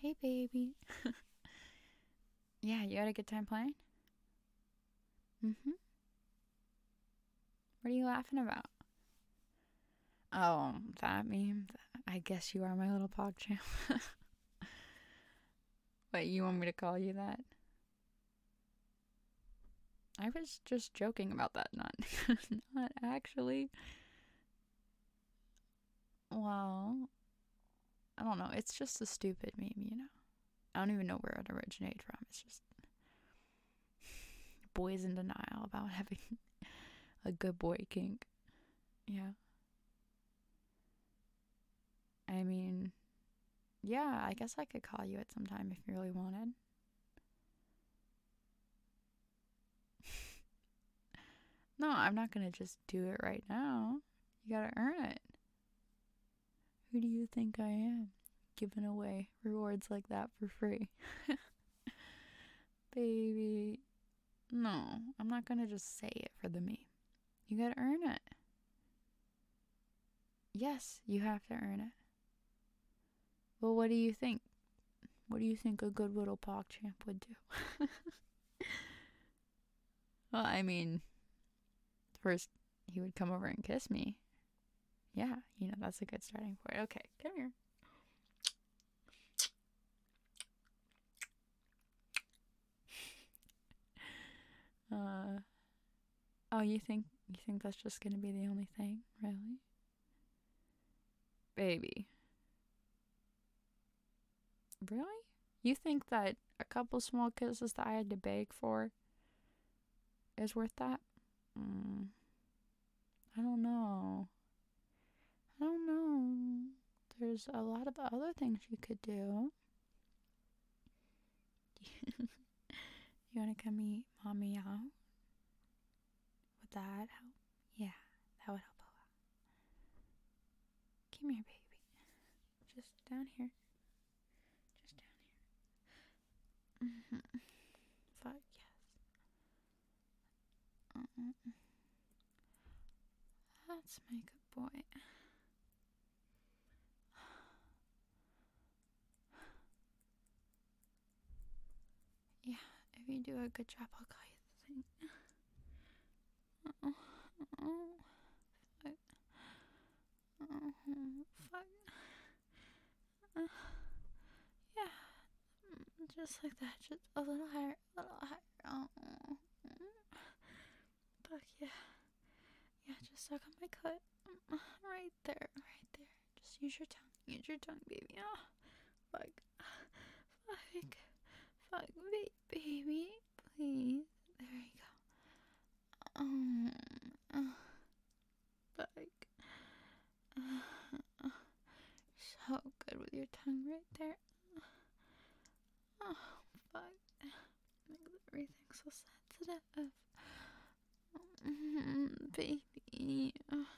Hey, baby. Yeah, you had a good time playing? Mm-hmm. What are you laughing about? Oh, that meme. I guess you are my little PogChamp. Wait, you want me to call you that? I was just joking about that, not not actually. Well, I don't know. It's just a stupid meme. I don't even know where it originated from. It's just boys in denial about having a good boy kink. Yeah. I mean, yeah, I guess I could call you it sometime if you really wanted. No, I'm not gonna just do it right now. You gotta earn it. Who do you think I am? Giving away rewards like that for free. Baby. No, I'm not gonna just say it for the meme. You gotta earn it. Yes, you have to earn it. Well, what do you think? What do you think a good little PogChamp would do? Well, I mean, first he would come over and kiss me. Yeah, that's a good starting point. Okay, come here. Oh, you think that's just gonna be the only thing, really? Baby. Really? You think that a couple small kisses that I had to beg for is worth that? Mm, I don't know. I don't know. There's a lot of other things you could do. You wanna come eat mommy out? Would that help? Yeah, that would help a lot. Come here, baby. Just down here. Just down here. Mm-hmm. Fuck yes. That's my good boy. Yeah, if you do a good job, I'll call you the thing. Oh, oh, fuck. Oh, fuck. Yeah, just like that. Just a little higher, a little higher. Oh, fuck yeah. Yeah, just suck on my clit. Right there, right there. Just use your tongue. Use your tongue, baby. Oh, fuck. Fuck. Fuck, baby. Please. There you go. Fuck. So good with your tongue right there. Oh, fuck. Makes everything so sensitive. Baby.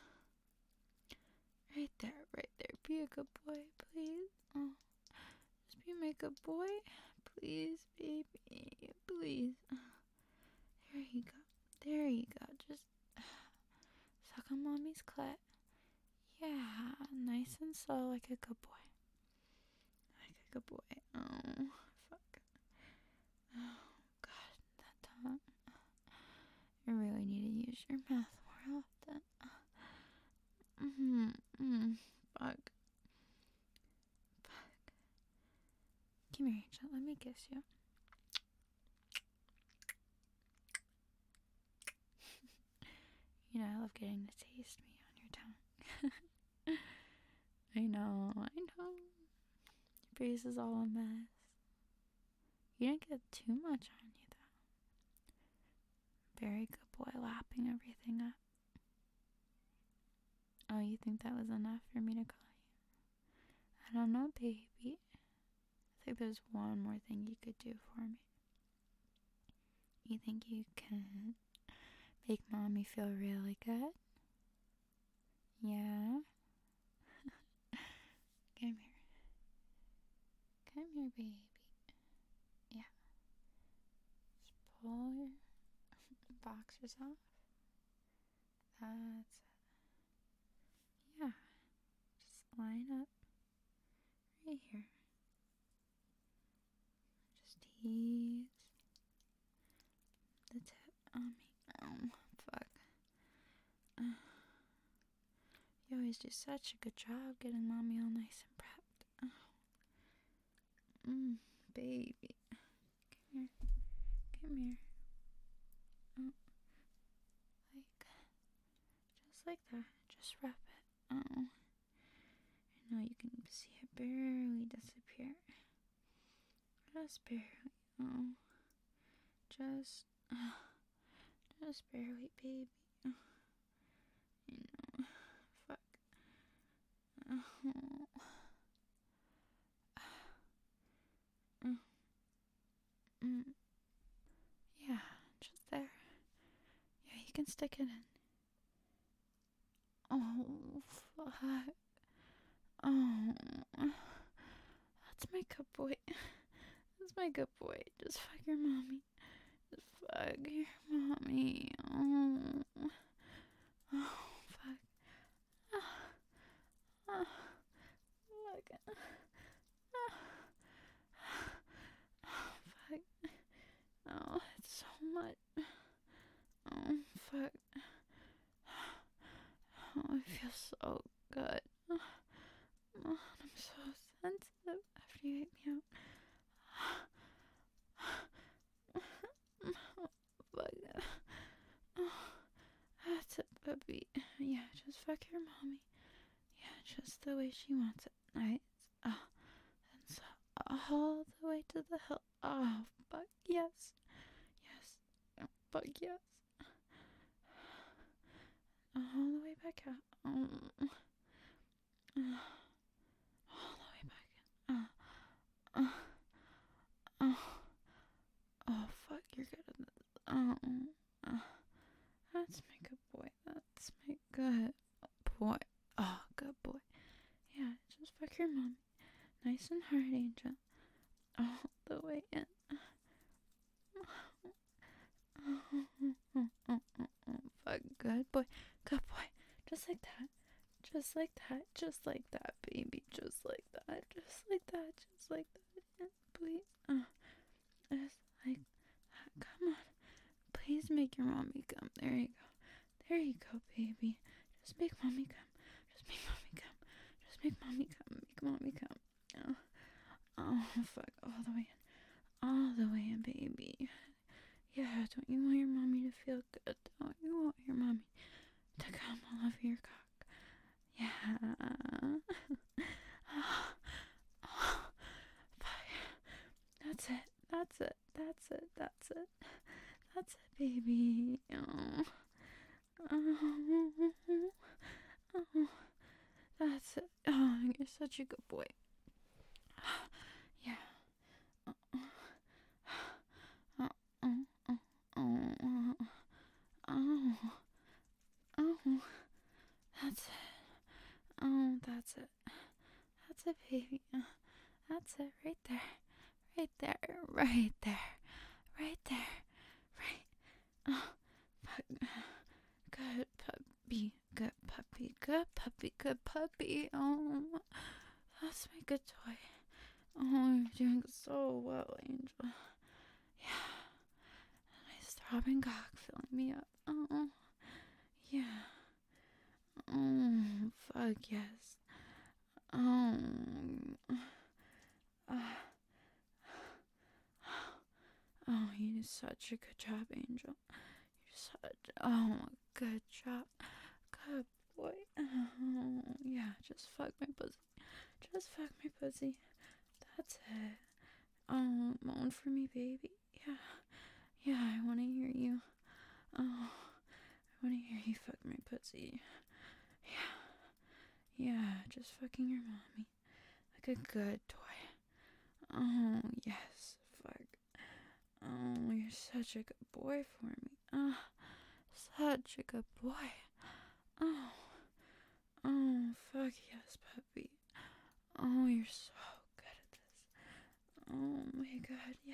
Right there, right there. Be a good boy, please. Oh, just be my good boy. Please, baby. Please. There you go. There you go. Just suck on mommy's clit. Yeah, nice and slow like a good boy. Like a good boy. Oh, fuck. Oh, God, that tongue. You really need to use your mouth more often. Fuck. Fuck. Come here, Angel. Let me kiss you. I love getting to taste me on your tongue. I know. Your face is all a mess. You didn't get too much on you, though. Very good boy, lapping everything up. Oh, you think that was enough for me to call you? I don't know, baby. I think there's one more thing you could do for me. You think you can make mommy feel really good? Yeah? Come here. Come here, baby. Yeah. Just pull your boxers off. That's it. Yeah. Just line up right here. please. The tip on me. Oh, fuck. You always do such a good job getting mommy all nice and prepped. Baby. Come here. Come here. Oh. Just like that. Just wrap it. Oh. I know you can see it barely disappear. Just barely. Oh. Just barely, baby. You know. Fuck. Yeah, just there. Yeah, you can stick it in. Oh, fuck. Oh. That's my good boy. That's my good boy. Just fuck your mommy. Just fuck your mommy. Oh. Oh, fuck. Fuck. Fuck. Oh, it's so much. Oh, fuck. Oh, it feels so good. Oh, I'm so sensitive after you ate me out. Fuck. Oh, that's it, puppy. Yeah, just fuck your mommy. Yeah, just the way she wants it. Nice. Oh, that's all the way to the hill. Oh, fuck yes. Yes. Fuck yes. All the way back out. All the way back in. Oh, fuck, you're good at this. That's my good boy. That's my good boy. Oh, good boy. Yeah, just fuck your mom. Nice and hard, Angel. All the way in. Fuck, good boy. Good boy. Just like that. Just like that. Just like that, baby. Just like that. Just like that. Just like that. Yeah, please. Just like that. Come on. Please make your mommy come. There you go. There you go, baby. Just make mommy come. Just make mommy come. Just make mommy come. Make mommy come. Oh, fuck. All the way in. All the way in, baby. Yeah, don't you want your mommy to feel good? Don't you want your mommy to come all over your cock? Yeah. That's it. That's it. That's it. That's it. That's it, baby. Oh. That's it. Oh, you're such a good boy. Yeah. Oh, that's it. Oh, that's it. That's it, baby. That's it, right there. Right there. Right there. Right there. Right. Oh, good puppy. Good puppy. Good puppy. Good puppy. Oh, that's my good toy. Oh, you're doing so well, Angel. Yeah. Nice throbbing cock filling me up. Oh, yeah. Oh, fuck yes. Oh. Oh, you did such a good job, Angel. Good job. Good boy. Oh, yeah, just fuck my pussy. Just fuck my pussy. That's it. Oh, moan for me, baby. Yeah. Yeah, I want to hear you. Oh, I want to hear you fuck my pussy. Yeah. Yeah, just fucking your mommy. Like a good toy. Oh, yes. Fuck. Oh, you're such a good boy for me. Oh, such a good boy. Oh. Oh, fuck yes, puppy. Oh, you're so good at this. Oh my god, yes.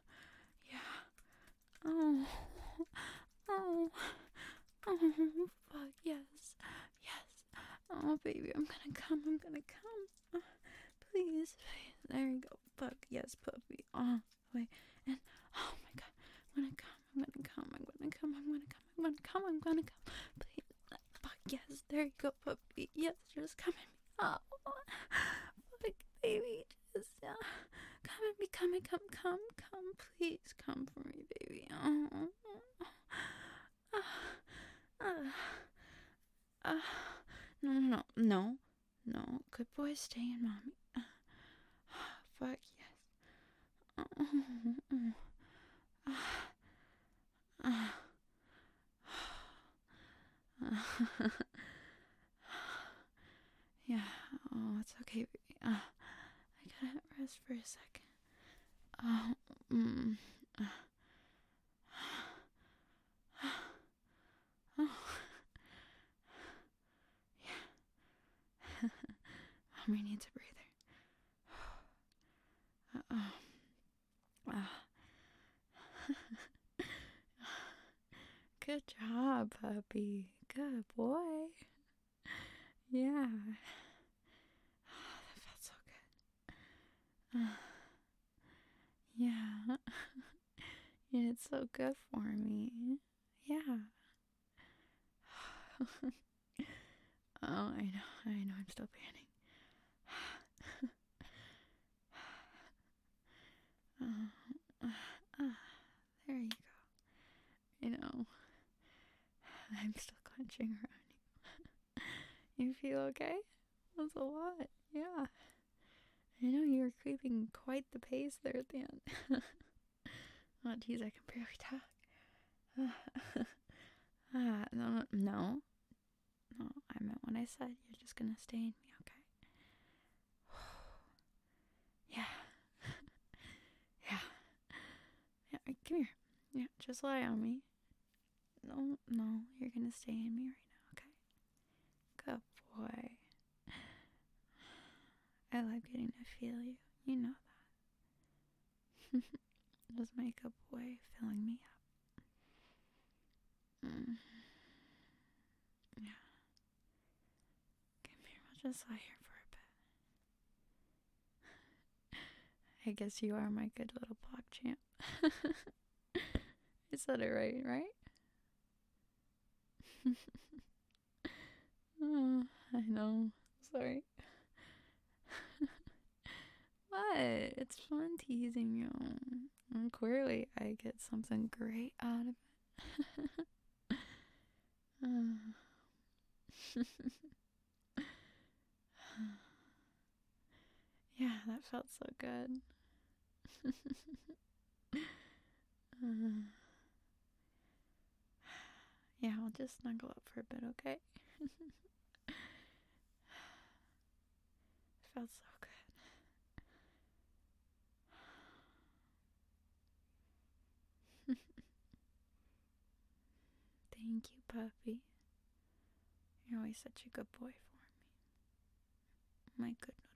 Yeah. Oh. Oh. Oh, fuck yes. Yes. Oh, baby, I'm gonna come. Please. There you go. Fuck yes, puppy. Oh, wait. Come, please come for me, baby. Oh. No. Good boy, stay in mommy. Fuck yes. Yeah. Oh, it's okay, baby. I gotta rest for a second. Oh. Oh. Yeah. Mommy needs a breather. Good job, puppy. Good boy. Yeah. That felt so good. Yeah. And it's so good for me. Yeah. Oh, I know. I'm still panning. There you go. I'm still clenching around you. You feel okay? That's a lot. Yeah. I know you were creeping quite the pace there at the end. Oh, geez, I can barely talk. No. I meant what I said. You're just gonna stay in me, okay? Yeah. Yeah, come here. Yeah, just lie on me. No, you're gonna stay in me right now, okay? Good boy. I love getting to feel you. You know that. Just my good boy filling me up. Yeah. Come here, we'll just lie here for a bit. I guess you are my good little pog champ. I said it right? Oh, I know. Sorry. What? It's fun teasing you. And clearly, I get something great out of it. Yeah, that felt so good. Yeah, I'll just snuggle up for a bit, okay? It felt so good. Thank you, puppy. You're always such a good boy for me. My good